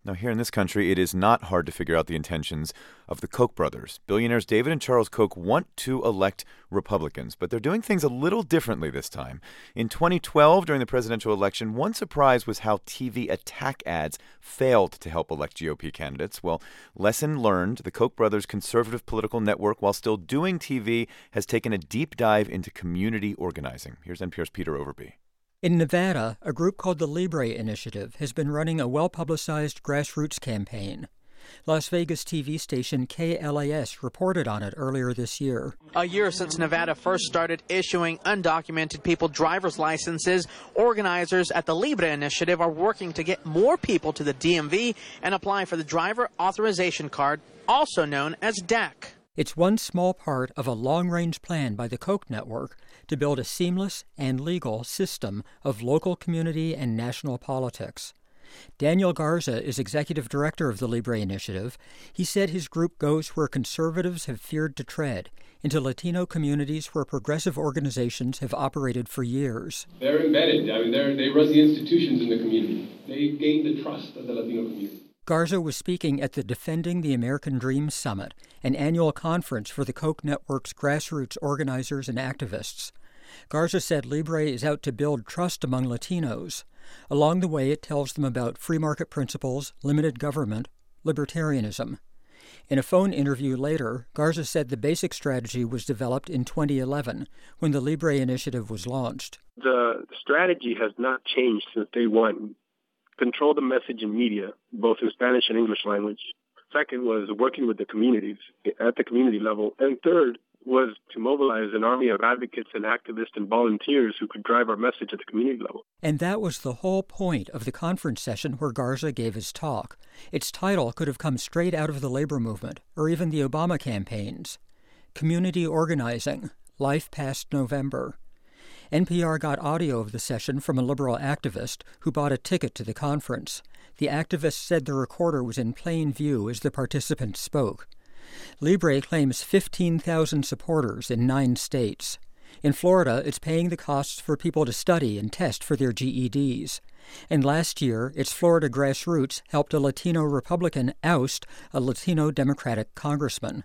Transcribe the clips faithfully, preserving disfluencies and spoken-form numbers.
Now, here in this country, it is not hard to figure out the intentions of the Koch brothers. Billionaires David and Charles Koch want to elect Republicans, but they're doing things a little differently this time. In twenty twelve, during the presidential election, one surprise was how T V attack ads failed to help elect G O P candidates. Well, lesson learned, the Koch brothers' conservative political network, while still doing T V, has taken a deep dive into community organizing. Here's N P R's Peter Overby. In Nevada, a group called the Libre Initiative has been running a well-publicized grassroots campaign. Las Vegas T V station K L A S reported on it earlier this year. A year since Nevada first started issuing undocumented people driver's licenses, organizers at the Libre Initiative are working to get more people to the D M V and apply for the Driver Authorization Card, also known as D A C. It's one small part of a long-range plan by the Koch network to build a seamless and legal system of local community and national politics. Daniel Garza is executive director of the Libre Initiative. He said his group goes where conservatives have feared to tread, into Latino communities where progressive organizations have operated for years. They're embedded. I mean, they're, they run the institutions in the community. They gain the trust of the Latino community. Garza was speaking at the Defending the American Dream Summit, an annual conference for the Koch network's grassroots organizers and activists. Garza said Libre is out to build trust among Latinos. Along the way, it tells them about free market principles, limited government, libertarianism. In a phone interview later, Garza said the basic strategy was developed in twenty eleven, when the Libre Initiative was launched. The strategy has not changed since day one. Control the message in media, both in Spanish and English language. Second was working with the communities at the community level. And third was to mobilize an army of advocates and activists and volunteers who could drive our message at the community level. And that was the whole point of the conference session where Garza gave his talk. Its title could have come straight out of the labor movement or even the Obama campaigns. Community Organizing, Life Past November. N P R got audio of the session from a liberal activist who bought a ticket to the conference. The activist said the recorder was in plain view as the participants spoke. Libre claims fifteen thousand supporters in nine states. In Florida, it's paying the costs for people to study and test for their G E Ds. And last year, its Florida grassroots helped a Latino Republican oust a Latino Democratic congressman.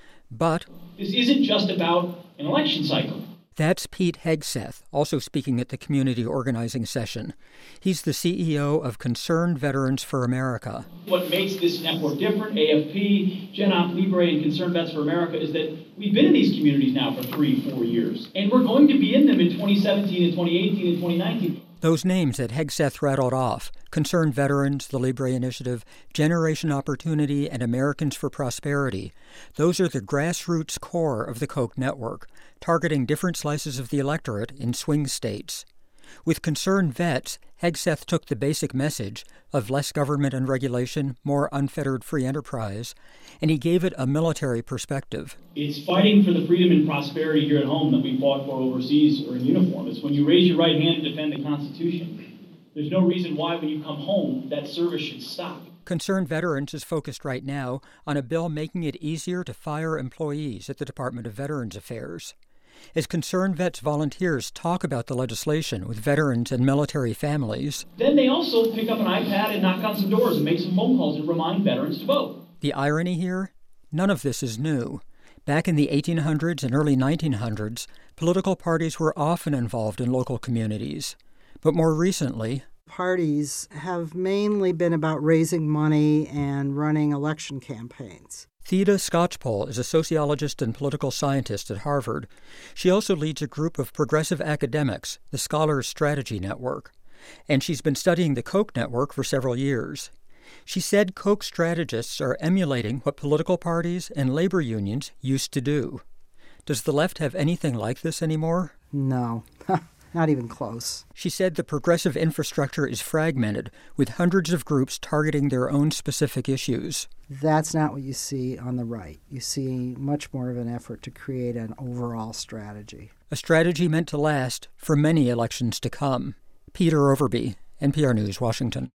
But this isn't just about an election cycle. That's Pete Hegseth, also speaking at the community organizing session. He's the C E O of Concerned Veterans for America. What makes this network different, A F P, Gen Op Libre, and Concerned Vets for America, is that we've been in these communities now for three, four years. And we're going to be in them in twenty seventeen and twenty eighteen and twenty nineteen. Those names that Hegseth rattled off, Concerned Veterans, the Libre Initiative, Generation Opportunity, and Americans for Prosperity, those are the grassroots core of the Koch network, targeting different slices of the electorate in swing states. With Concerned Vets, Hegseth took the basic message of less government and regulation, more unfettered free enterprise, and he gave it a military perspective. It's fighting for the freedom and prosperity here at home that we fought for overseas or in uniform. It's when you raise your right hand to defend the Constitution. There's no reason why when you come home that service should stop. Concerned Veterans is focused right now on a bill making it easier to fire employees at the Department of Veterans Affairs. As Concerned Vets volunteers talk about the legislation with veterans and military families, then they also pick up an iPad and knock on some doors and make some phone calls and remind veterans to vote. The irony here? None of this is new. Back in the eighteen hundreds and early nineteen hundreds, political parties were often involved in local communities. But more recently, parties have mainly been about raising money and running election campaigns. Theda Skocpol is a sociologist and political scientist at Harvard. She also leads a group of progressive academics, the Scholars Strategy Network. And she's been studying the Koch network for several years. She said Koch strategists are emulating what political parties and labor unions used to do. Does the left have anything like this anymore? No. Not even close. She said the progressive infrastructure is fragmented, with hundreds of groups targeting their own specific issues. That's not what you see on the right. You see much more of an effort to create an overall strategy. A strategy meant to last for many elections to come. Peter Overby, N P R News, Washington.